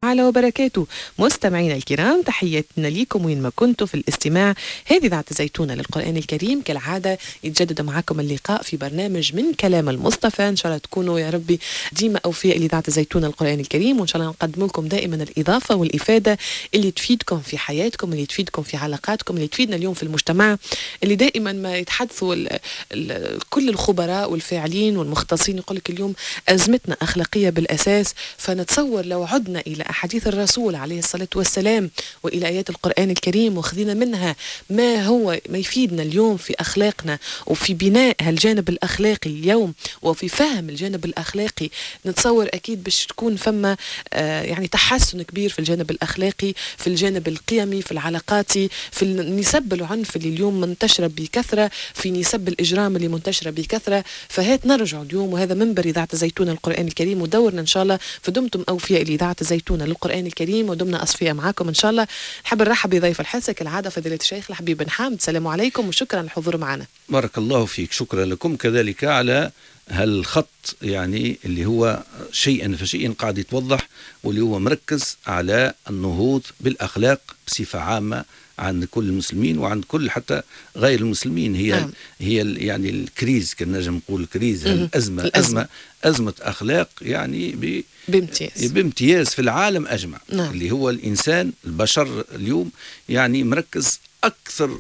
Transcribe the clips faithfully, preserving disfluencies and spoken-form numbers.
تعالى وبركاته. مستمعينا الكرام، تحياتنا ليكم وين ما كنتوا في الاستماع. هذه إذاعة زيتونة للقرآن الكريم، كالعادة يتجدد معكم اللقاء في برنامج من كلام المصطفى. إن شاء الله تكونوا يا ربي ديما أوفياء لإذاعة زيتونة للقرآن الكريم، وإن شاء الله نقدم لكم دائما الإضافة والإفادة اللي تفيدكم في حياتكم، اللي تفيدكم في علاقاتكم، اللي تفيدنا اليوم في المجتمع اللي دائما ما يتحدثوا ال ال كل الخبراء والفاعلين والمختصين يقول لك اليوم أزمتنا أخلاقية بالأساس. فنتصور لو عدنا إلى أحاديث الرسول عليه الصلاة والسلام وإلى آيات القرآن الكريم وخذينا منها ما هو ما يفيدنا اليوم في أخلاقنا وفي بناء هالجانب الأخلاقي اليوم وفي فهم الجانب الأخلاقي، نتصور أكيد باش تكون فما آه يعني تحسن كبير في الجانب الأخلاقي، في الجانب القيمي، في العلاقاتي، في نسب العنف اللي اليوم منتشرة بكثرة، في نسب الإجرام اللي منتشرة بكثرة. فهات نرجع اليوم، وهذا منبر إذاعة زيتونة للقرآن الكريم ودورنا إن شاء الله. فدمتم أوفياء لإذاعة زيتونة للقرآن الكريم ودمنا أصفياء معاكم إن شاء الله. نحب نرحب بضيف الحلقة كالعادة فضيلة الشيخ الحبيب بن حامد. السلام عليكم وشكرا للحضور معنا. بارك الله فيك، شكرا لكم كذلك على هالخط يعني اللي هو شيئا فشيئا قاعد يتوضح، واللي هو مركز على النهوض بالأخلاق بصفة عامة عند كل المسلمين وعند كل حتى غير المسلمين. هي نعم. هي يعني الكريز كنا نجم نقول الكريز الأزمة الأزمة أزمة أخلاق يعني ب بامتياز بامتياز في العالم أجمع. نعم. اللي هو الإنسان البشر اليوم يعني مركز أكثر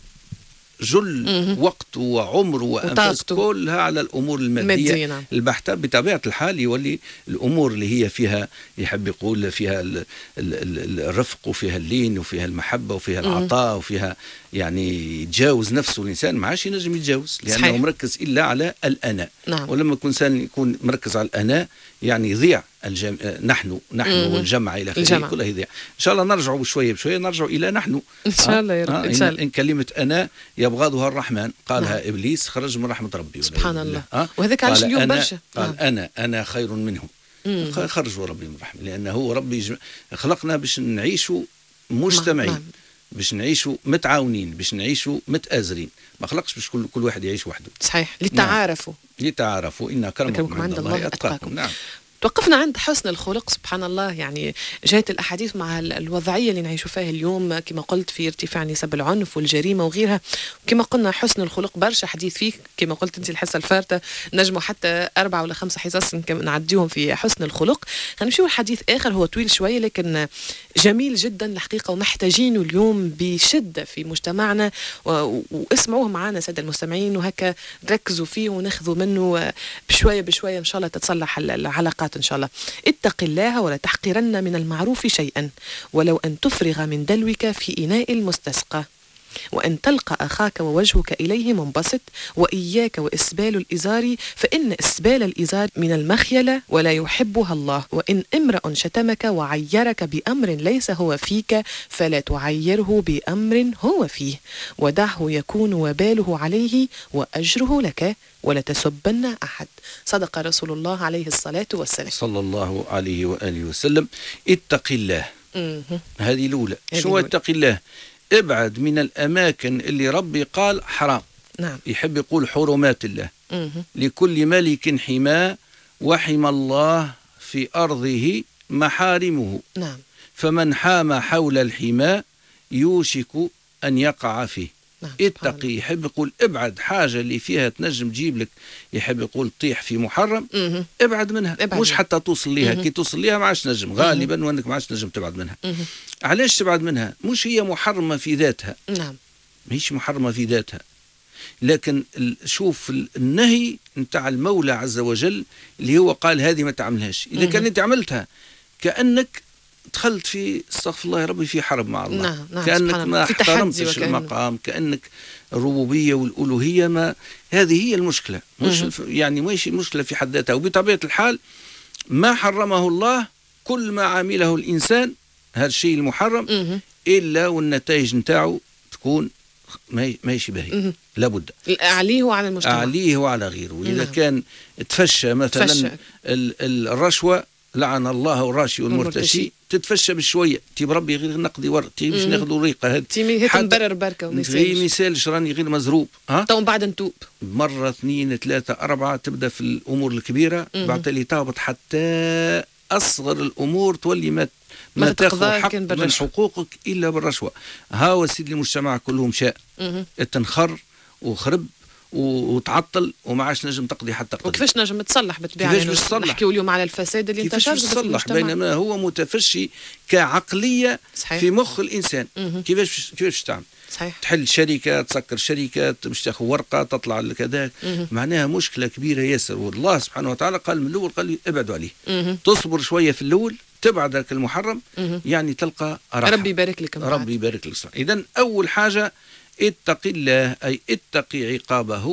جل مم. وقته وعمره وأنفاسه كلها على الأمور المادية نعم. البحتة. بطبيعة الحال يولي الأمور اللي هي فيها يحب يقول فيها ال ال ال الرفق وفيها اللين وفيها المحبة وفيها العطاء وفيها يعني يتجاوز نفسه الإنسان ما عادش ينجم يتجاوز لأنه صحيح. مركز إلا على الأنا. نعم. ولما يكون إنسان يكون مركز على الأنا يعني يضيع الجم... نحن نحن مم. والجمع إلى آخره كلها يضيع. إن شاء الله نرجع بشوية بشوية نرجع إلى نحن إن شاء الله يا رب. آه. إن شاء الله. إن كلمة أنا يبغضها الرحمن قالها نعم. إبليس خرج من رحمة ربي سبحان الله. آه. وهذاك عاش اليوم برشا. قال نعم. أنا أنا خير منه خرجوا ربي من رحمة، لأنه هو ربي يجم... خلقنا باش نعيشوا مجتمعين نعم. باش نعيشوا متعاونين، باش نعيشوا متآزرين، ما خلقش باش كل كل واحد يعيش وحده. صحيح. لتعارفوا نعم. لتعارفوا إن أكرمكم عند الله أتقاكم. نعم. توقفنا عند حسن الخلق. سبحان الله، يعني جاءت الأحاديث مع الوضعية اللي نعيش فيها اليوم كما قلت في ارتفاع نسب العنف والجريمة وغيرها. كما قلنا حسن الخلق برشا حديث فيه، كما قلت أنت الحصة الفارتة نجموا حتى أربعة ولا خمسة حصص نعديهم في حسن الخلق. هنمشيو الحديث آخر هو طويل شوية لكن جميل جدا الحقيقة ومحتاجينه اليوم بشدة في مجتمعنا، واسمعوه معنا سادة المستمعين وهكا ركزوا فيه وناخذوا منه بشوية بشوية إن شاء الله تتصلح العلاقات إن شاء الله. اتق الله ولا تحقرن من المعروف شيئا ولو أن تفرغ من دلوك في إناء المستسقى، وأن تلقى أخاك ووجهك إليه منبسط، وإياك وإسبال الإزار فإن إسبال الإزار من المخيلة ولا يحبها الله، وإن امرأ شتمك وعيرك بأمر ليس هو فيك فلا تعيره بأمر هو فيه، ودعه يكون وباله عليه وأجره لك ولا تسبن أحد. صدق رسول الله عليه الصلاة والسلام صلى الله عليه وآله وسلم. اتق الله هذه الأولى. شو اتق الله؟ ابعد من الأماكن اللي ربي قال حرام. نعم. يحب يقول حرمات الله. مه. لكل ملك حماه وحمى الله في أرضه محارمه. نعم. فمن حام حول الحمى يوشك أن يقع فيه. نعم. اتقي، يحب يقول ابعد حاجة اللي فيها تنجم تجيب لك، يحب يقول طيح في محرم. مه. ابعد منها. ابعد. مش حتى توصل ليها. مه. كي توصل ليها ما عادش تنجم غالبا، وانك ما عادش تنجم تبعد منها. مه. علاش تبعد منها؟ مش هي محرمة في ذاتها. نعم. ماهيش محرمة في ذاتها، لكن شوف النهي نتاع المولى عز وجل اللي هو قال هذه ما تعملهاش. إذا كان أنت عملتها كأنك دخلت في استغفر الله يا ربي في حرب مع الله. نعم. نعم. كأنك ما احترمتش المقام، كأنك الربوبية والألوهية ما هذه هي المشكلة. مش يعني مش المشكلة في حد ذاتها. وبطبيعة الحال ما حرمه الله كل ما عمله الإنسان هذا الشيء المحرم مه. إلا والنتائج نتاعه تكون ماشي باهي لابد عليه وعلى المجتمع، عليه وعلى غيره. وإذا نعم. كان تفشى مثلا تفشى. الرشوة لعن الله الراشي والمرتشي تتفشى بشويه تيب ربي غير نقضي ورق تيب باش ناخذوا ريقه هذه تيمي تنبرر بركه وما يسالش ما يسالش راني غير مزروب ها تو بعد نتوب مره اثنين ثلاثه اربعه تبدا في الامور الكبيره بعد اللي تهبط حتى اصغر الامور تولي ما ما ما تاخذ تتقضى حق كان من بالرشوة. حقوقك الا بالرشوه. ها سيدي المجتمع كلهم شاء مهم. تنخر وخرب و- وتعطل وما عادش نجم تقضي حتى قضية. وكيفاش نجم تصلح بالطبيعه؟ كيفاش يعني باش تصلح؟ نحكيو اليوم على الفساد اللي كيفاش انتشر باش في تصلح المجتمع. بينما هو متفشي كعقليه صحيح. في مخ الانسان. مهم. كيفاش كيفاش تعمل؟ صحيح. تحل شركه، تسكر شركه، باش تاخذ ورقه تطلع لكذا، مهم. معناها مشكله كبيره ياسر. والله سبحانه وتعالى قال من الاول قال لي ابعدوا عليه. مهم. تصبر شويه في الاول، تبعد ذاك المحرم، مهم. يعني تلقى راحه. ربي يبارك لك. ربي يبارك لك. اذا اول حاجه اتق الله، اي اتقي عقابه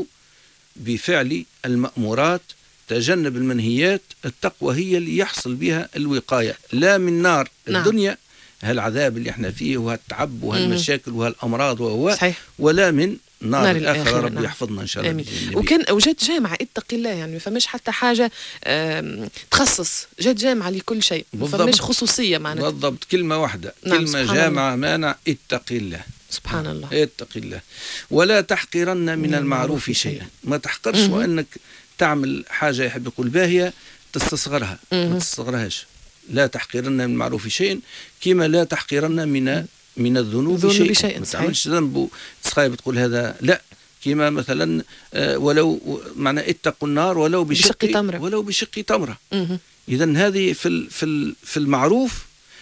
بفعل المأمورات، تجنب المنهيات. التقوى هي اللي يحصل بها الوقاية، لا من نار نعم. الدنيا هالعذاب اللي احنا فيه وهالتعب وهالمشاكل وهالأمراض وهو صحيح. ولا من نار, نار الآخرة. الآخرة. ربي نعم. يحفظنا إن شاء الله. آمين. بإذن النبي. وكان وجات جامعة اتق الله، يعني ما فماش حتى حاجة آم، تخصص، جات جامعة لكل شيء، ما بالضبط. فماش خصوصية معناتها. بالضبط، كلمة واحدة. نعم. كلمة سبحان جامعة مانع اتق الله. سبحان الله. اتق الله ولا تحقرن من المعروف شيئا. ما تحقرش مهم. وأنك تعمل حاجة يحب يقول باهية تستصغرها، مهم. ما تستصغرهاش. لا تحقرن من المعروف شيئا كما لا تحقرن من من الذنوب الذنوب شيئا. شيئاً، ما صحيح. تعملش ذنب تسخايب تقول هذا لا. كما مثلا آه، ولو معنى اتقوا النار ولو بشق, بشق تمرة. ولو بشق تمرة. مهم. إذا هذه في ال- في ال- في المعروف،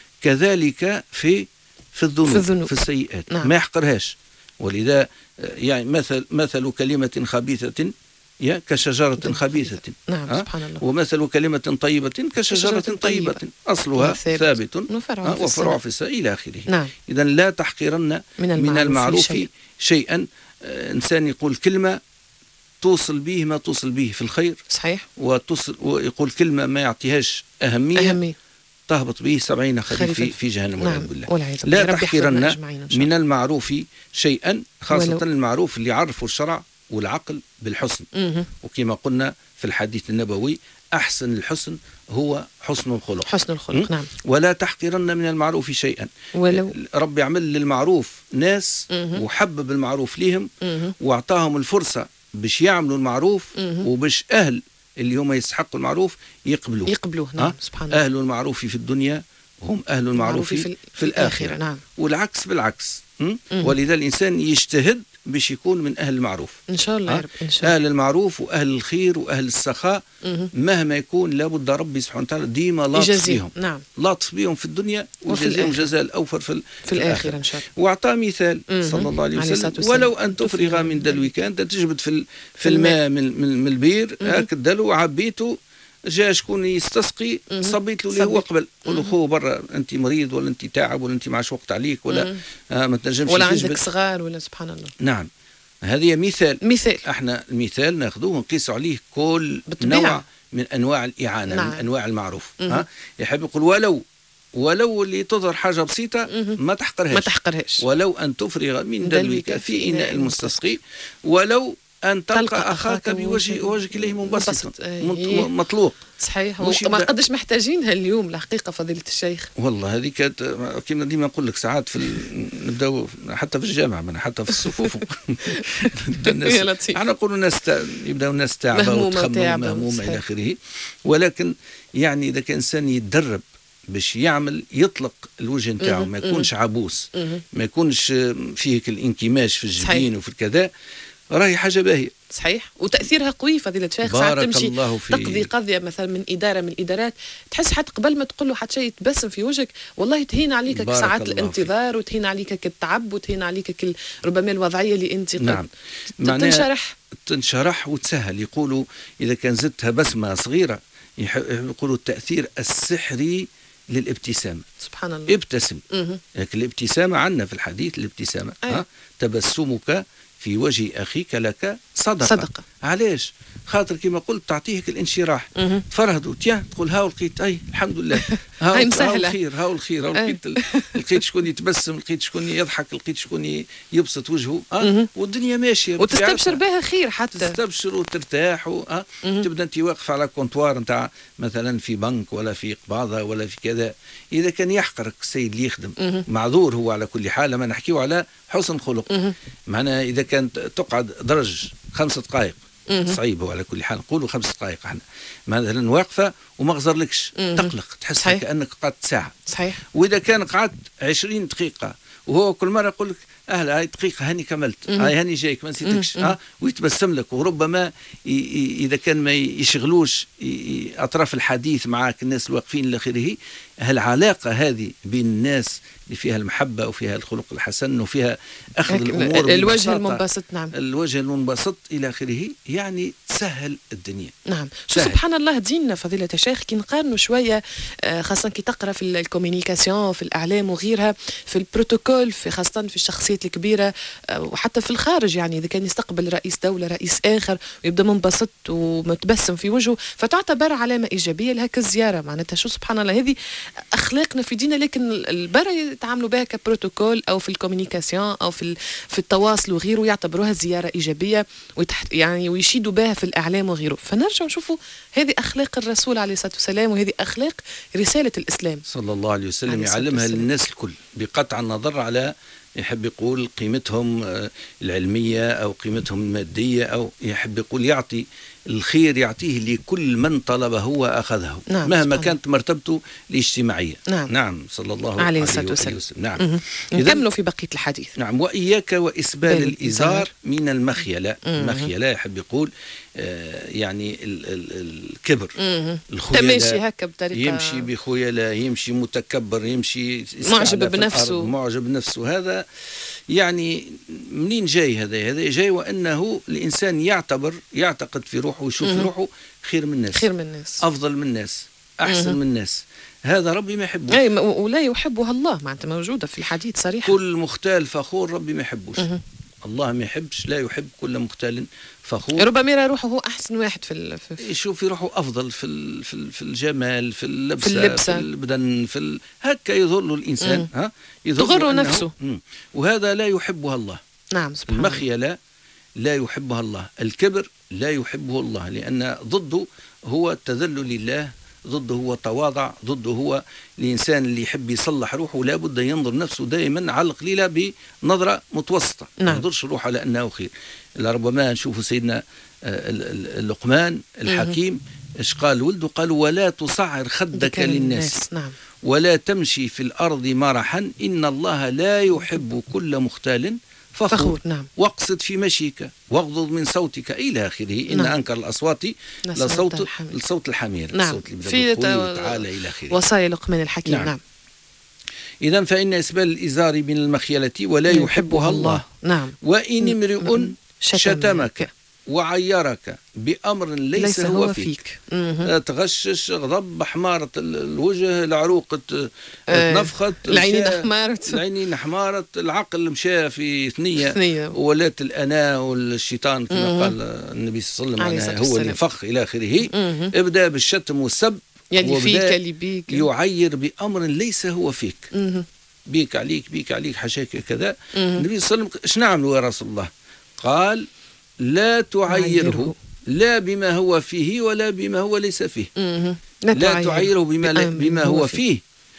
كذلك في في الذنوب في الذنوب. في السيئات. نعم. ما يحقرهاش. ولذا آه، يعني مثل مثل كلمة خبيثة يا كشجرة خبيثة. نعم. ها؟ سبحان الله. ومثل كلمة طيبة كشجرة كشجرة طيبة طيبة. أصلها وثابت. ثابت وفرعها ها؟ في وفرعها السماء. في السماء إلى آخره. نعم. إذا لا تحقرن من المعروف, من المعروف شيء. شيئا. آه، إنسان يقول كلمة توصل به ما توصل به في الخير، صحيح. وتصل ويقول كلمة ما يعطيهاش أهمية، أهمية. تهبط به سبعين خريف في, خريف. في جهنم نعم. والعياذ بالله. والعياذ بالله. لا ربي يحفظنا تحقرن أجمعين إن شاء من الله. المعروف شيئا، خاصة ولو- المعروف اللي يعرفوا الشرع والعقل بالحسن. مهم. وكما قلنا في الحديث النبوي أحسن الحسن هو حسن الخلق. حسن الخلق. م? نعم. ولا تحقرن من المعروف شيئا. ولو ربي يعمل للمعروف ناس مهم. وحبب المعروف ليهم مهم. واعطاهم الفرصة باش يعملوا المعروف، مهم. وباش أهل اللي هم يستحقوا المعروف يقبلوه. يقبلوه. نعم. ها؟ سبحان الله. أهل المعروف في الدنيا هم أهل المعروف في, في, في الآخرة. نعم. والعكس بالعكس. م? مهم. ولذا الإنسان يجتهد باش يكون من أهل المعروف. إن شاء الله ها؟ يا رب. إن شاء الله. أهل المعروف وأهل الخير وأهل السخاء مهم. مهما يكون لابد ربي سبحانه وتعالى ديما لاطف يجازيهم. بهم. نعم. لاطف بهم في الدنيا وفي ويجازيهم الآخرة. جزاء الأوفر في, ال- في الآخرة إن شاء الله. واعطاه مثال مهم. صلى الله عليه عليه وسلم، الصلاة والسلام. ولو ان تفرغ من دلوك، انت تجبد في ال- في الماء. الماء من من, من البير، مهم. هاك الدلو عبيته، جاء شكون يستسقي مهم. صبيت له اللي هو صبيت. قبل، قول له مهم. خو برا انت مريض ولا انت تعب ولا انت معش وقت عليك ولا مهم. آه ما تنجمش ولا تجبد. عندك صغار ولا سبحان الله. نعم، هذه مثال. مثال. احنا المثال ناخذوه ونقيس عليه كل بالطبيعة. نوع من انواع الاعانه، نعم. من انواع المعروف. مهم. ها يحب يقول ولو ولو اللي تظهر حاجه بسيطه مهم. ما تحقرهاش، ما تحقرهاش. ولو ان تفرغ من دلوك في اناء المستسقي، ولو ان تلقى, تلقى أخاك أخاك بوجه بوجه وجهك إليه منبسط منبسط. مط- إيه. مطلوق. صحيح. مش وما يبدأ- قدش محتاجينها اليوم الحقيقة فضيلة الشيخ. والله هذه كانت كما ديما نقول لك ساعات في ال... نبداو حتى في الجامعه، من حتى في الصفوف الناس يا لطيف. احنا نقولوا الناس تا... يبداو الناس تعبه مهمومة وتخمم وتعبة، مهمومه صحيح. الى اخره. ولكن يعني اذا كان انسان يتدرب باش يعمل يطلق الوجه نتاعو، مهم. ما يكونش عبوس، مهم. ما يكونش فيه الانكماش في صحيح. الجبين وفي الكذا، راهي حاجه باهيه. صحيح. وتأثيرها قوي فضيلة الشيخ. ساعات بارك تمشي الله فيك. تقضي قضية مثلا من إدارة من الإدارات، تحس حتى قبل ما تقول له حتى شيء يتبسم في وجهك، والله تهين عليك بارك ساعات الله الانتظار، وتهين عليك التعب، وتهين عليك كل ربما الوضعية اللي أنت قد نعم. معناها تنشرح. تنشرح وتسهل. يقولوا إذا كان زدتها بسمة صغيرة يح- يقولوا التأثير السحري للابتسامة. سبحان الله. ابتسم. مهم. لكن الابتسامة عندنا في الحديث الابتسامة أي. ها؟ تبسمك في وجه أخيك لك صدقة. صدقة. علاش؟ خاطر كما قلت تعطيك الانشراح. مهم. فرهدوا تيا تقول هاو لقيت اي الحمد لله، هاو هاي هاو مسهلة. الخير، هاو الخير، هاو أي. لقيت ال- لقيت شكون يتبسم، لقيت شكون يضحك، لقيت شكون ي- يبسط وجهه. اه مهم. والدنيا ماشيه وتستبشر بطبيعتها. بها خير حتى. تستبشر وترتاح و... آه. مهم. تبدا انت واقف على كونتوار نتاع مثلا في بنك ولا في قباضه ولا في كذا، اذا كان يحقرك السيد اللي يخدم مهم. معذور هو على كل حال، ما نحكيو على حسن خلق. مهم. معناها اذا كانت تقعد درج خمس دقائق صعيب على كل حال، نقولوا خمس دقائق احنا مثلا واقفه وما غزرلكش تقلق، تحس صحيح. كانك قعدت ساعه. صحيح. واذا كان قعدت عشرين دقيقه وهو كل مره يقول لك اهلا هاي دقيقه هاني كملت، هاي هاني جايك ما نسيتكش، ها ويتبسم لك. وربما ي ي اذا كان ما يشغلوش ي اطراف الحديث معك الناس الواقفين الى اخره، هالعلاقه هذه بين الناس اللي فيها المحبه وفيها الخلق الحسن وفيها اخذ الامور الوجه المنبسط، نعم الوجه المنبسط الى اخره، يعني تسهل الدنيا. نعم. شو سبحان الله ديننا فضيله الشيخ كي نقارنوا شويه، خاصه كي تقرا في الكوميونيكاسيون في الاعلام وغيرها، في البروتوكول، في خاصه في الشخصيات الكبيره وحتى في الخارج، يعني اذا كان يستقبل رئيس دوله رئيس اخر ويبدا منبسط ومتبسم في وجهه فتعتبر علامه ايجابيه لهك الزياره. معناتها شو سبحان الله هذه اخلاقنا في ديننا، لكن البرا يتعاملوا بها كبروتوكول او في الكوميونيكاسيون او في في التواصل وغيره يعتبروها زياره ايجابيه وتحت يعني ويشيدوا بها في الاعلام وغيره. فنرجع نشوفوا هذه اخلاق الرسول عليه الصلاه والسلام، وهذه اخلاق رساله الاسلام صلى الله عليه وسلم، يعلمها للناس الكل بقطع النظر على يحب يقول قيمتهم العلمية أو قيمتهم المادية، أو يحب يقول يعطي الخير يعطيه لكل من طلبه وأخذه، نعم مهما كانت مرتبته الاجتماعية. نعم, نعم صلى الله عليه وسلم. وسلم. نعم. نكملوا في بقية الحديث. نعم. وإياك وإسبال الإزار من المخيلة. المخيلة يحب يقول آه يعني ال ال الكبر، تمشي هكا بطريقة يمشي بخيلة، يمشي متكبر، يمشي معجب بنفسه، معجب بنفسه. هذا يعني منين جاي؟ هذا هذا جاي وأنه الإنسان يعتبر يعتقد في روحه ويشوف في روحه خير من الناس، خير من الناس، أفضل من الناس، أحسن من الناس. هذا ربي ما يحبه. أي ولا يحبها الله، معناتها موجودة في الحديث صريحة. كل مختال فخور ربي ما يحبوش. الله ما يحبش، لا يحب كل مختال فخور. ربما يرى روحه هو أحسن واحد في, في يشوف في روحه أفضل في في في الجمال، في اللبسة، في, اللبسة. في البدن، في ال... هكا يظل الإنسان. مم. ها تغر نفسه. مم. وهذا لا يحبها الله. نعم سبحان الله. المخيلة لا يحبها الله، الكبر لا يحبه الله، لأن ضده هو التذلل لله، ضده هو التواضع، ضده هو الإنسان اللي يحب يصلح روحه لا بد ينظر نفسه دائما على القليلة بنظرة متوسطة. نعم. ما ينظرش روحه على أنه خير. ربما نشوف سيدنا لقمان الحكيم ايش قال ولده؟ قال ولا تصعر خدك للناس. نعم. ولا تمشي في الأرض مرحا إن الله لا يحب كل مختال فخور. فخور. نعم. واقصد في مشيك واغضض من صوتك إلى آخره. إن نعم. أنكر الأصوات لصوت الصوت الحمير. نعم. في تعالى إلى آخره. وصايا لقمان الحكيم. نعم, نعم. إذا فإن إسبال الإزار من المخيلة ولا يحبها الله. نعم. وإن امرؤ شتمك وعيرك بأمر ليس, ليس هو فيك, فيك. تغشش، غضب، حمارة الوجه، العروق تنفخت، العينين أحمرت، العينين أحمرت، العقل مشى في ثنية, ثنية. ولات الأنا والشيطان كما مم. قال النبي صلى الله عليه وسلم هو اللي فخ إلى آخره. مم. ابدأ بالشتم والسب، يلي فيك يلي بيك، يعير بأمر ليس هو فيك. مم. بيك عليك بيك عليك حشاك كذا. النبي صلى الله عليه وسلم ايش نعملوا يا رسول الله؟ قال لا تعيره لا بما هو فيه ولا بما هو ليس فيه. لا, لا تعيره بما, بما هو فيه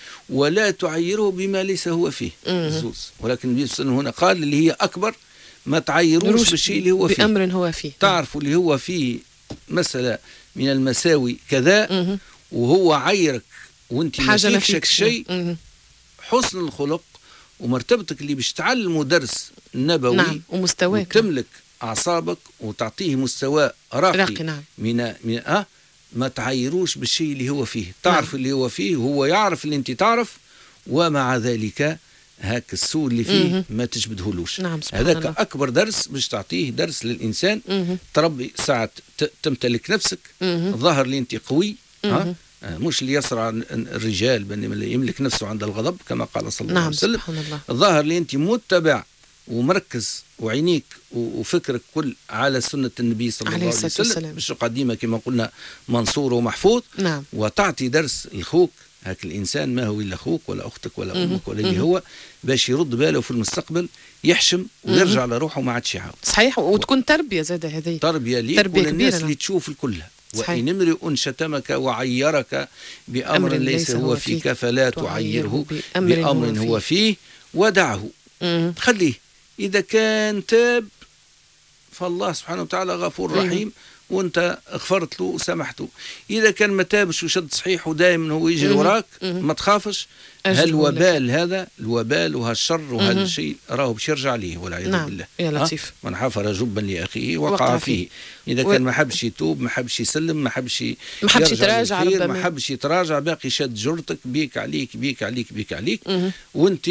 ولا تعيره بما ليس هو فيه. زوز. ولكن النبي صلى الله عليه وسلم هنا قال اللي هي أكبر ما تعيروش بالشيء اللي هو فيه، بأمر هو فيه. تعرفوا اللي هو فيه مسألة من المساوي كذا وهو عيرك وانت ما فيكش شيء، حسن الخلق ومرتبتك اللي باش تعلمه درس نبوي. نعم. ومستواك وتملك أعصابك وتعطيه مستوى راقي, راقي. نعم. من من أه ما تعيروش بالشيء اللي هو فيه، تعرف نعم. اللي هو فيه وهو يعرف اللي أنت تعرف، ومع ذلك هاك السوء اللي فيه مه. ما تجبدهولوش. نعم. هذاك أكبر درس باش تعطيه درس للإنسان. مه. تربي ساعة تمتلك نفسك، الظاهر اللي أنت قوي، ها أه؟ مش اللي يصرع الرجال بينما اللي يملك نفسه عند الغضب كما قال صلى الله نعم. عليه وسلم. الله. الظاهر اللي أنت متبع ومركز وعينيك وفكرك كل على سنة النبي صلى الله عليه وسلم، مش قديمة كما قلنا منصور ومحفوظ. نعم. وتعطي درس لأخوك، هاك الإنسان ما هو إلا أخوك ولا أختك ولا أمك ولا اللي هو، باش يرد باله في المستقبل يحشم ويرجع لروحه ما عادش يعاود. صحيح. وتكون تربية زادة هذه، تربية ليك وللناس اللي تشوف الكل. وإن امرؤ شتمك وعيرك بأمر ليس هو فيك فلا تعيره بأمر هو فيه ودعه. خليه إذا كان تاب فالله سبحانه وتعالى غفور رحيم، وانت غفرت له وسامحته. اذا كان ما تابش وشد صحيح ودائما هو يجري وراك ما تخافش، هالوبال هذا الوبال وهالشر وهالشيء راهو باش يرجع ليه والعياذ نعم. بالله. يا لطيف. من حفر جبا لاخيه وقع, وقع فيه. فيه اذا و... كان ما حبش يتوب، ما حبش يسلم، ما حبش ما حبش يتراجع، ما حبش يتراجع، باقي شد جرتك، بيك عليك بيك عليك بيك عليك، وانت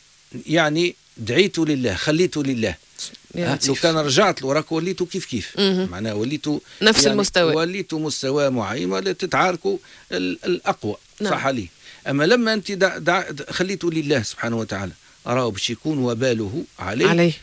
يعني دعيته لله، خليته لله. لو كان رجعت له راك وليته كيف كيف، معناها وليته نفس يعني المستوى، وليته مستوى معين ولا تتعاركوا الاقوى. نعم. صح عليه. اما لما انت دع دع خليته لله سبحانه وتعالى، أراه باش يكون وباله عليه, عليه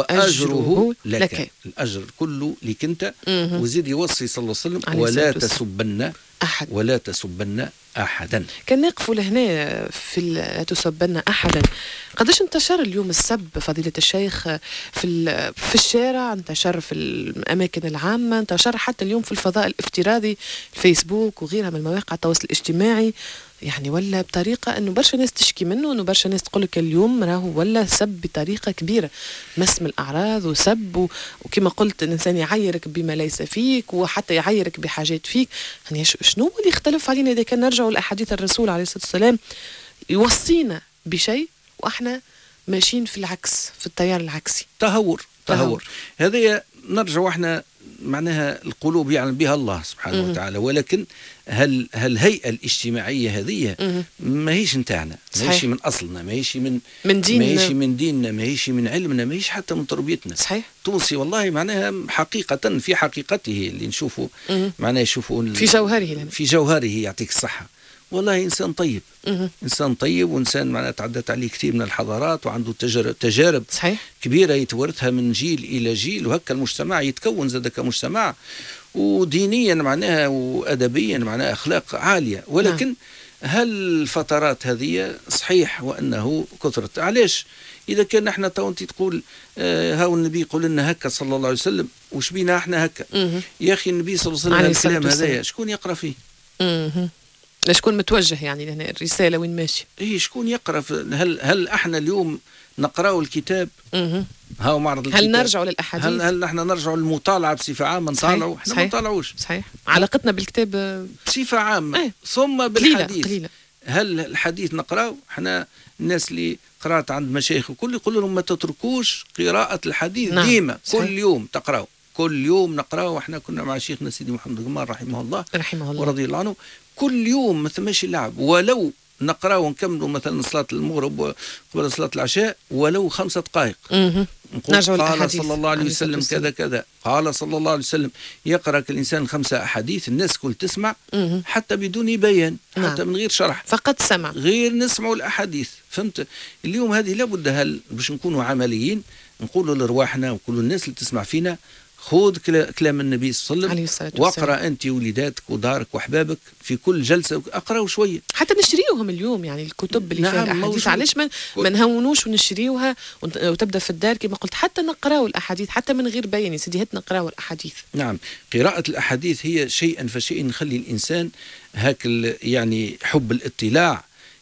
وأجره لك. لك الأجر كله لك أنت. وزيد يوصي صلى الله عليه وسلم ولا تسبن أحد ولا تسبن أحدا. كان نقفوا لهنا في لا تسبن أحدا. قداش انتشر اليوم السب فضيلة الشيخ في في الشارع، انتشر في الأماكن العامة، انتشر حتى اليوم في الفضاء الافتراضي الفيسبوك وغيرها من مواقع التواصل الاجتماعي، يعني ولا بطريقة أنه برشا ناس تشكي منه، أنه برشا ناس تقول لك اليوم راهو ولا سب بطريقة كبيرة، مسم الأعراض وسب، وكما قلت الإنسان يعيرك بما ليس فيك وحتى يعيرك بحاجات فيك. يعني شنو اللي يختلف علينا إذا كان نرجعوا لأحاديث الرسول عليه الصلاة والسلام يوصينا بشيء وإحنا ماشيين في العكس، في التيار العكسي؟ تهور تهور هذه. نرجع احنا معناها القلوب يعلم بها الله سبحانه مم. وتعالى، ولكن هل هالهيئة الاجتماعية هذه ما هيش نتاعنا، ما هيش من أصلنا، ما هيش من من ديننا، ما هيش من ديننا، ما هيش من علمنا، ما هيش حتى من تربيتنا. صحيح. تونسي والله معناها حقيقة في حقيقته اللي نشوفه معناها يشوفه في جوهره لنا. في جوهره يعطيك الصحة. والله إنسان طيب، مه. إنسان طيب، وإنسان معناها تعدت عليه كثير من الحضارات وعنده تجارب, تجارب صحيح. كبيرة يتورثها من جيل إلى جيل، وهكا المجتمع يتكون زاد كمجتمع، ودينيا معناها وأدبيا معناها أخلاق عالية. ولكن نعم. هل الفترات هذه صحيح وأنه كثرت؟ علاش؟ إذا كان احنا تو انت تقول آه هاو النبي يقول لنا هكا صلى الله عليه وسلم، وش بينا احنا هكا؟ مه. يا أخي النبي صلى الله عليه وسلم الكلام هذايا شكون يقرأ فيه؟ مه. شكون متوجه يعني لهنا الرسالة وين ماشي؟ إيه شكون يقرأ؟ هل هل احنا اليوم نقرأوا الكتاب؟ مه. هاو معرض الكتاب. هل نرجعوا للأحاديث؟ هل هل نحن نرجعوا للمطالعة بصفة عامة؟ نطالعوا؟ احنا ما نطالعوش. صحيح. علاقتنا بالكتاب بصفة عامة. ايه. ثم بالحديث. قليلة. قليلة. هل الحديث نقرأه؟ احنا الناس اللي قرأت عند مشايخ وكل يقول لهم ما تتركوش قراءة الحديث. نعم. ديما كل يوم تقرأه، كل يوم نقرأه. واحنا كنا مع شيخنا سيدي محمد القمار رحمه الله رحمه الله ورضي الله عنه، كل يوم ما ثماش لعب، ولو نقرأ ونكملوا مثلا صلاة المغرب قبل صلاة العشاء ولو خمسة دقائق. نقول قال صلى الله عليه وسلم كذا كذا، قال صلى الله عليه وسلم، يقرأ الإنسان خمسة أحاديث، الناس كل تسمع مه. حتى بدون بيان، حتى نعم. من غير شرح، فقط سمع، غير نسمعوا الأحاديث. فهمت؟ اليوم هذه لابد هل باش نكونوا عمليين، نقولوا لرواحنا وكل الناس اللي تسمع فينا خذ كلام النبي صلى الله عليه وسلم واقرأ أنت ووليداتك ودارك وأحبابك في كل جلسة، أقرأوا شوية. حتى نشريوهم اليوم يعني الكتب اللي فيها نعم الأحاديث، علاش ما ما نهونوش ونشريوها وتبدأ في الدار كما قلت، حتى نقرأوا الأحاديث حتى من غير بيان يا سيدي، هات نقرأوا الأحاديث. نعم، قراءة الأحاديث هي شيئا فشيئا نخلي الإنسان هاك يعني حب الاطلاع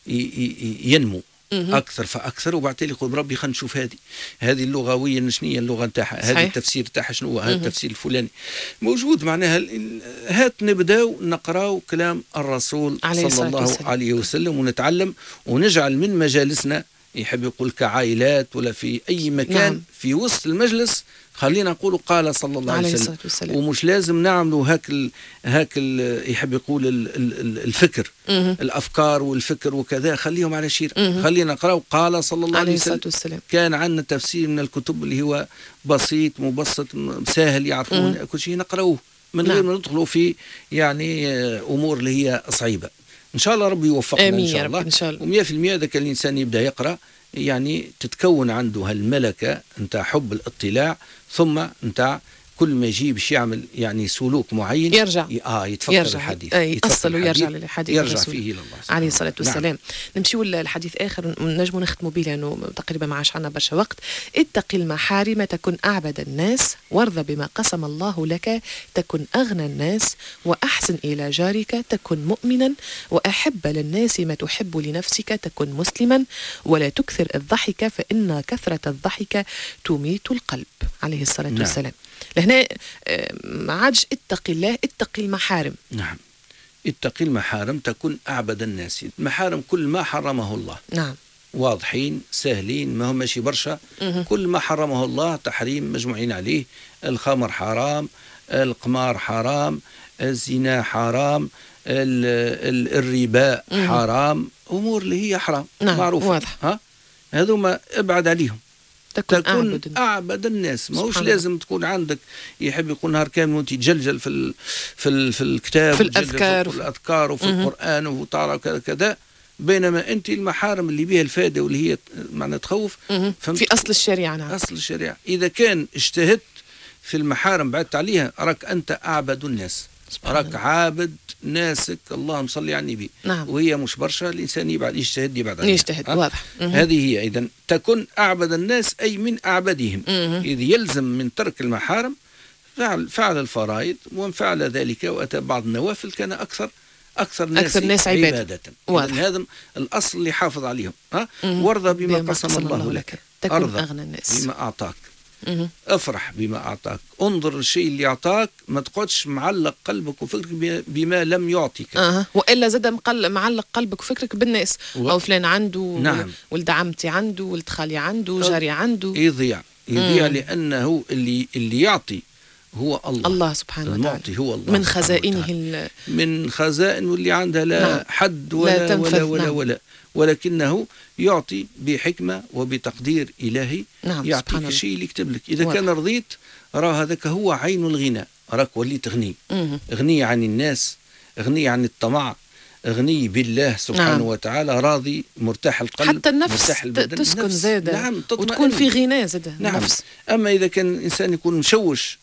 ينمو أكثر فأكثر، وبعدين يقول بربي خلينا نشوف هذه هذه اللغوية شنية اللغة نتاعها، هذه التفسير تاعها شنو، هذا التفسير الفلاني موجود. معناها هات نبداو نقراو كلام الرسول صلى الله عليه وسلم ونتعلم، ونجعل من مجالسنا يحب يقول كعائلات ولا في أي مكان نعم. في وسط المجلس خلينا نقول قال صلى الله عليه وسلم، ومش لازم نعملوا هاك ال هاك ال يحب يقول ال ال الفكر مه. الافكار والفكر وكذا خليهم على شير، خلينا نقراو قال صلى الله عليه وسلم. وسلم كان عندنا تفسير من الكتب اللي هو بسيط مبسط سهل يعرفون كل شيء نقراوه من غير ما ندخلوا في يعني امور اللي هي صعيبه. ان شاء الله ربي يوفقنا ان شاء الله. ومئة في المئة اذا كان الانسان يبدا يقرا يعني تتكون عنده هالملكه نتاع حب الاطلاع، ثم نتاع كل ما يجي باش يعمل يعني سلوك معين يرجع اه يتفكر يرجع الحديث، يأصل ويرجع للحديث يرجع فيه الى الله عليه الصلاه والسلام. نعم. نمشيو للحديث اخر نجمو نختموا به لانه تقريبا ما عادش عندنا برشا وقت. اتق المحارم تكن اعبد الناس، وارضى بما قسم الله لك تكن اغنى الناس، واحسن الى جارك تكن مؤمنا، واحب للناس ما تحب لنفسك تكن مسلما، ولا تكثر الضحك فان كثره الضحك تميت القلب عليه الصلاه نعم. والسلام. لهنا ما عادش اتقي الله، اتقي المحارم. نعم، اتقي المحارم تكون أعبد الناس. المحارم كل ما حرمه الله. نعم، واضحين سهلين، ما هم ماشي برشا. كل ما حرمه الله تحريم مجموعين عليه. الخمر حرام، القمار حرام، الزنا حرام، الربا حرام، أمور اللي هي حرام. نعم، معروفة. واضح. ها هذو ما ابعد عليهم. تكون, تكون أعبد, أعبد الناس. ما هوش لازم تكون عندك يحب يكون نهار كامل وانت تجلجل في ال في ال في الكتاب، في الأذكار، في الأذكار وفي القرآن وطالع كذا كذا، بينما أنت المحارم اللي بها الفائدة واللي هي معنى تخوف في أصل الشريعة. نعم، أصل الشريعة. إذا كان اجتهدت في المحارم بعدت عليها راك أنت أعبد الناس، راك عابد ناسك، اللهم صل على النبي. نعم. وهي مش برشا، الإنسان يبعد يجتهد يبعد عليها. يجتهد، واضح. هذه هي. إذن تكن أعبد الناس أي من أعبدهم. إذ يلزم من ترك المحارم فعل, فعل الفرائض، ومن فعل ذلك وأتى بعض النوافل كان أكثر أكثر الناس, أكثر الناس عبادة. عبادة. هذا الأصل اللي حافظ عليهم. ها وارضى بما, بما قسم, قسم الله, الله لك. تكون أرضى أغنى الناس بما أعطاك. مم. افرح بما أعطاك، انظر الشيء اللي أعطاك، ما تقعدش معلق قلبك وفكرك بما لم يعطيك. أه. وإلا زاد معلق قلبك وفكرك بالناس. و... أو فلان عنده، نعم. ولد عمتي عنده، ولد خالي عنده، جاري عنده، يضيع يضيع مم. لأنه اللي اللي يعطي هو الله الله سبحانه وتعالى. المعطي هو الله من خزائنه ال... من خزائن واللي عندها لا نعم. حد ولا لا ولا ولا, نعم. ولا ولكنه يعطي بحكمة وبتقدير إلهي. نعم. يعطيك الشيء اللي يكتب لك. إذا واضح. كان رضيت راه هذاك هو عين الغنى. راك وليت غني. مم. غني عن الناس، غني عن الطمع، غني بالله سبحانه نعم. وتعالى، راضي، مرتاح القلب، حتى النفس مرتاح البدن، تسكن زادة. نعم. وتكون في غنى زادة. نعم. النفس. أما إذا كان الإنسان يكون مشوش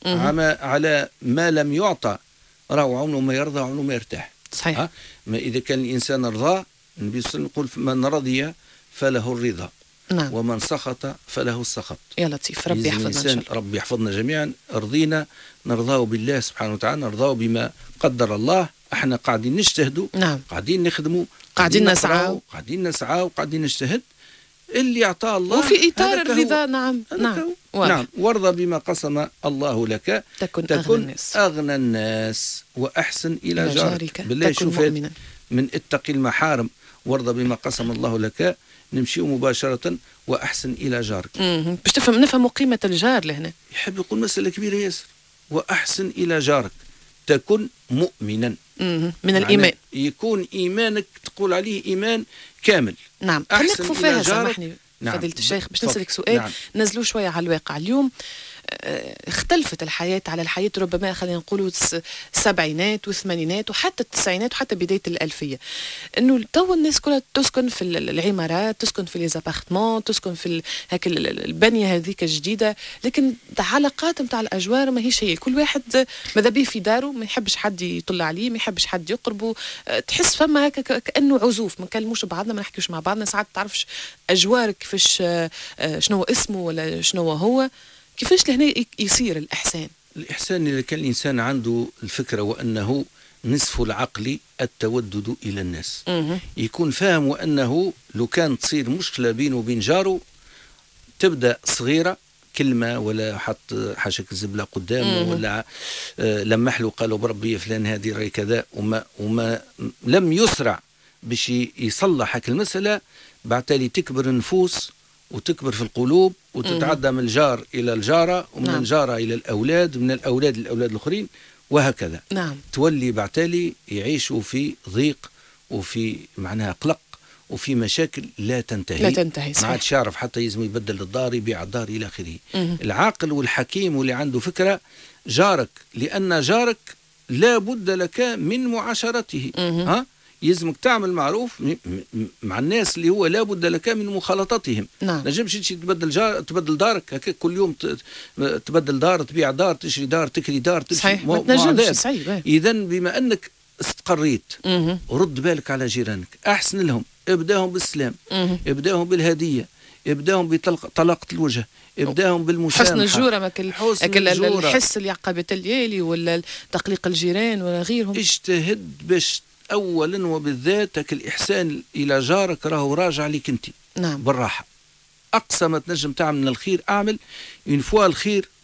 على ما لم يعطى راهو عمره ما يرضى وعمره ما يرتاح. صحيح. ما إذا كان الإنسان رضى، النبي صلى الله عليه وسلم يقول من رضي فله الرضا. نعم. ومن سخط فله السخط. يا لطيف، ربي يحفظنا إن شاء الله. ربي يحفظنا جميعا. رضينا نرضاه بالله سبحانه وتعالى، نرضاه بما قدر الله. احنا قاعدين نجتهدوا. نعم. قاعدين نخدموا، قاعدين نسعى، قاعدين نسعى وقاعدين نجتهد. اللي اعطاه الله وفي اطار الرضا. نعم نعم. نعم. وارضى بما قسم الله لك تكن, تكن أغنى الناس. أغنى الناس وأحسن إلى جارك. جارك. بالله شوف من اتقي المحارم وارضى بما قسم الله لك، نمشي مباشرة وأحسن إلى جارك. باش تفهم نفهم قيمة الجار لهنا. يحب يقول مسألة كبيرة ياسر. وأحسن إلى جارك تكن مؤمنا. من الإيمان يكون إيمانك تقول عليه إيمان كامل. نعم. نقفوا فيها سامحني نعم. فضيلة الشيخ باش نسألك سؤال. نعم. نزلوا شوية على الواقع اليوم. اختلفت الحياة على الحياة ربما خلينا نقولوا السبعينات والثمانينات وحتى التسعينات وحتى بداية الألفية، إنه تو الناس كلها تسكن في العمارات، تسكن في ليزابارتمون، تسكن في هاك البنية هذيك الجديدة، لكن العلاقات نتاع الأجوار ما هيش هي. كل واحد ماذا بيه في داره، ما يحبش حد يطلع عليه، ما يحبش حد يقربه. تحس فما هكا كأنه عزوف، ما نكلموش بعضنا، ما نحكيوش مع بعضنا، ساعات تعرفش أجوارك كيفاش شنو اسمه ولا شنو هو. كيفاش لهنا يصير الإحسان؟ الإحسان إذا كان الإنسان عنده الفكرة وأنه نصف العقل التودد إلى الناس. مه. يكون فاهم وأنه لو كان تصير مشكلة بينه وبين جاره تبدأ صغيرة، كلمة ولا حط حاشك الزبلة قدامه، مه. ولا آه لمح له قالوا بربي فلان هذه رأي كذا، وما, وما لم يسرع باش يصلح هاك المسألة، بعتالي تكبر النفوس وتكبر في القلوب وتتعدى من الجار إلى الجارة، ومن نعم. الجارة إلى الأولاد، ومن الأولاد للأولاد الآخرين، وهكذا. نعم. تولي بعتالي يعيشوا في ضيق وفي معناها قلق وفي مشاكل لا تنتهي لا تنتهي. ما عادش يعرف حتى يزم يبدل الدار، يبيع الدار إلى آخره. العاقل والحكيم واللي عنده فكرة جارك، لأن جارك لا بد لك من معاشرته. ها يلزمك تعمل معروف مع الناس اللي هو لا بد لك من مخالطتهم. نعم. نجمش تمشي تبدل جار تبدل دارك هكا كل يوم تبدل دار، تبيع دار، تشري دار، تكري دار، صحيح. ما تنجمش. صحيح. إذا بما أنك استقريت رد بالك على جيرانك، أحسن لهم، ابداهم بالسلام، مه. ابداهم بالهدية، ابداهم بطلاقة الوجه، ابداهم بالمسامحة، حسن الجورة، ماكل الحس اللي عقبة الليالي ولا تقليق الجيران ولا غيرهم. اجتهد باش أولا وبالذات الإحسان إلى جارك راهو راجع لك أنت. نعم. بالراحة. أقصى ما تنجم تعمل من الخير أعمل، إن فوا الخير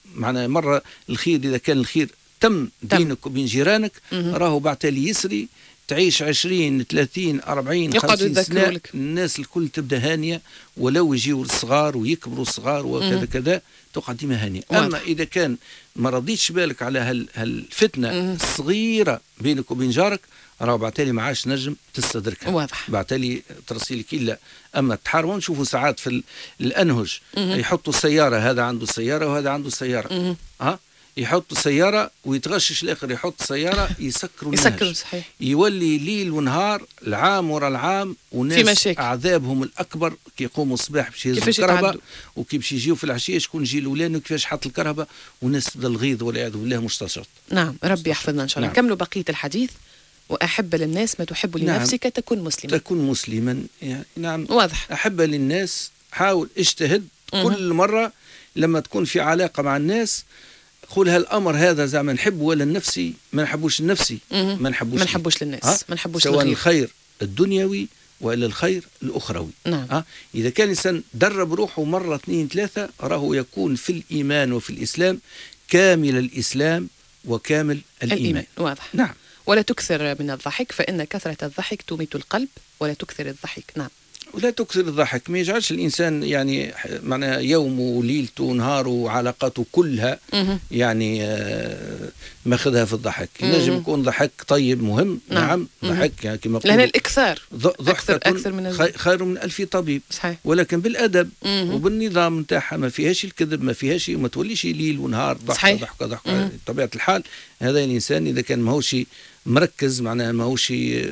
معناها مرة الخير إذا كان الخير تم بينك وبين جيرانك راهو بعتالي يسري تعيش عشرين ثلاثين أربعين خمسين سنة لك. الناس الكل تبدأ هانية ولو يجيوا الصغار ويكبروا الصغار وكذا كذا تقعد ديما هانية. أما إذا كان ما رضيتش بالك على هال هالفتنة الصغيرة بينك وبين جارك راهو بعتالي ما عادش نجم تستدركها. واضح. بعتالي ترسيلك إلا أما التحارون نشوفوا ساعات في الأنهج يحطوا السيارة، هذا عنده سيارة وهذا عنده سيارة ها يحطوا سيارة ويتغشش الآخر يحط سيارة يسكروا النهج. يسكروا صحيح. يولي ليل ونهار العام ورا العام وناس عذابهم الأكبر كي يقوموا الصباح باش يهزوا الكهرباء وكي باش يجيوا في العشية شكون يجي الأولاني وكيفاش حط الكهرباء وناس تبدا الغيظ والعياذ بالله مش تشرط. نعم ربي يحفظنا إن شاء الله. نعم. كملوا بقية الحديث. وأحب للناس ما تحب لنفسك. نعم. تكون مسلما. تكون مسلما يعني نعم. واضح. أحب للناس حاول اجتهد كل مرة لما تكون في علاقة مع الناس قول هالامر هذا زعما نحبه ولا النفسي ما نحبوش النفسي ما نحبوش ما نحبوش للناس ما نحبوش سواء الغير. الخير الدنيوي والا الخير الاخروي. نعم. أه؟ اذا كان الانسان درب روحه مره اثنين ثلاثه راهو يكون في الايمان وفي الاسلام كامل الاسلام وكامل الايمان, الإيمان. واضح. نعم. ولا تكثر من الضحك فان كثره الضحك تميت القلب ولا تكثر الضحك. نعم. ولا تكثر الضحك ما يجعلش الإنسان يعني معناها يومه وليلته ونهاره وعلاقاته كلها يعني آه ماخذها في الضحك. ينجم يكون ضحك طيب مهم. نعم, نعم ضحك يعني كما لأن الإكثار ضحكة أكثر من خير من ألف طبيب. صحيح. ولكن بالأدب وبالنظام نتاعها ما فيهاش الكذب ما فيهاش وما توليش ليل ونهار ضحكة ضحكة ضحكة بطبيعة الحال. هذا الإنسان إذا كان ماهوش مركز معناها ماهوش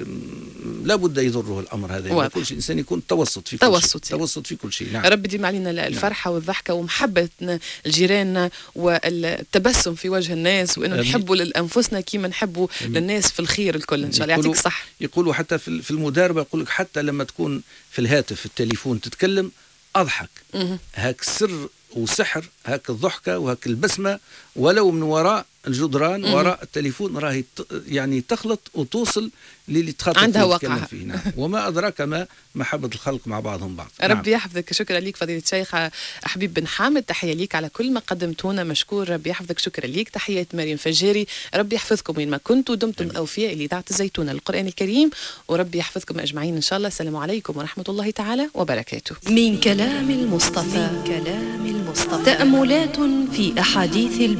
لابد يضره الامر هذا. ما كلش الانسان يكون توسط في كل توسط شيء. توسط في كل شيء. نعم. ربي يديم علينا الفرحه نعم. والضحكه ومحبه الجيران والتبسم في وجه الناس وانه نحبوا لانفسنا كيما نحبوا للناس في الخير الكل ان شاء الله. يعطيك صح. يقولوا حتى في المداربه يقول لك حتى لما تكون في الهاتف في التليفون تتكلم اضحك. هاك سر وسحر هاك الضحكه وهاك البسمه ولو من وراء الجدران وراء التليفون راهي يعني تخلط وتوصل للي تخاطب عندها وقعها. فيه. نعم. وما أدراك ما محبة الخلق مع بعضهم بعض. ربي نعم. يحفظك. شكرا لك فضيلة الشيخ حبيب بن حامد. تحية ليك على كل ما قدمتونا مشكور. ربي يحفظك. شكرا ليك. تحية مريم فجاري. ربي يحفظكم وين ما كنتوا دمتم أمين. أوفياء لإذاعة الزيتونة للقرآن الكريم وربي يحفظكم أجمعين إن شاء الله. السلام عليكم ورحمة الله تعالى وبركاته. من كلام المصطفى. من كلام المصطفى تأملات في أحاديث